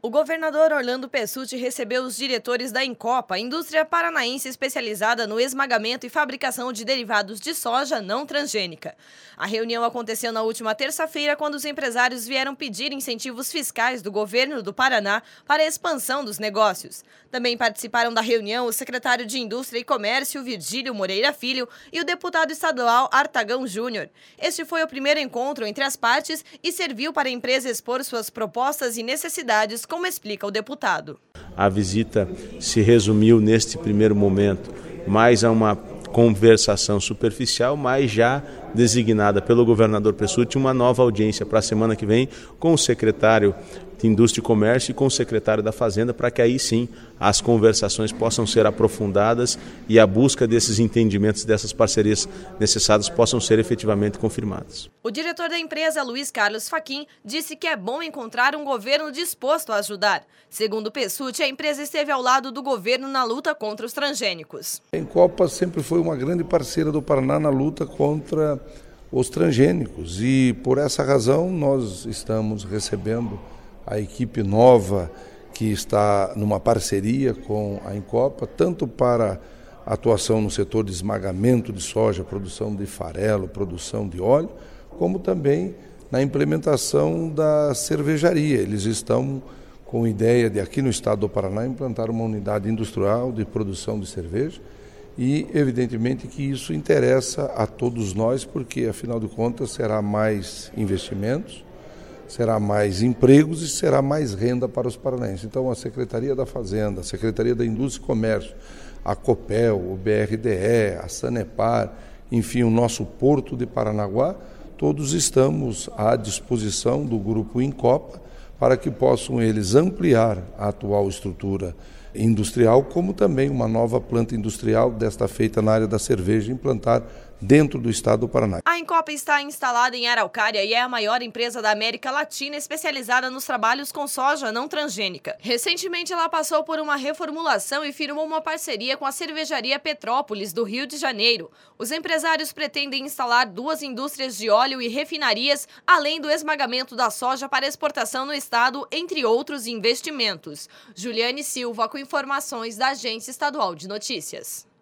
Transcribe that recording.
O governador Orlando Pessutti recebeu os diretores da Incopa, indústria paranaense especializada no esmagamento e fabricação de derivados de soja não transgênica. A reunião aconteceu na última terça-feira, quando os empresários vieram pedir incentivos fiscais do governo do Paraná para a expansão dos negócios. Também participaram da reunião o secretário de Indústria e Comércio, Virgílio Moreira Filho, e o deputado estadual Artagão Júnior. Este foi o primeiro encontro entre as partes e serviu para a empresa expor suas propostas e necessidades, como explica o deputado. A visita se resumiu neste primeiro momento mais a uma conversação superficial, mas já designada pelo governador Pessutti uma nova audiência para a semana que vem com o secretário de Indústria e Comércio e com o secretário da Fazenda, para que aí sim as conversações possam ser aprofundadas e a busca desses entendimentos, dessas parcerias necessárias possam ser efetivamente confirmadas. O diretor da empresa, Luiz Carlos Fachin, disse que é bom encontrar um governo disposto a ajudar. Segundo Pessutti, a empresa esteve ao lado do governo na luta contra os transgênicos. A Incopa sempre foi uma grande parceira do Paraná na luta contra os transgênicos e por essa razão nós estamos recebendo a equipe nova que está numa parceria com a Incopa, tanto para atuação no setor de esmagamento de soja, produção de farelo, produção de óleo, como também na implementação da cervejaria. Eles estão com ideia de, aqui no estado do Paraná, implantar uma unidade industrial de produção de cerveja e, evidentemente, que isso interessa a todos nós, porque, afinal de contas, será mais investimentos, será mais empregos e será mais renda para os paranaenses. Então, a Secretaria da Fazenda, a Secretaria da Indústria e Comércio, a Copel, o BRDE, a Sanepar, enfim, o nosso Porto de Paranaguá, todos estamos à disposição do Grupo Incopa para que possam eles ampliar a atual estrutura industrial, como também uma nova planta industrial, desta feita na área da cerveja, implantar dentro do estado do Paraná. A Incopa está instalada em Araucária e é a maior empresa da América Latina especializada nos trabalhos com soja não transgênica. Recentemente, ela passou por uma reformulação e firmou uma parceria com a cervejaria Petrópolis, do Rio de Janeiro. Os empresários pretendem instalar 2 indústrias de óleo e refinarias, além do esmagamento da soja para exportação no estado, entre outros investimentos. Juliane Silva, com informações da Agência Estadual de Notícias.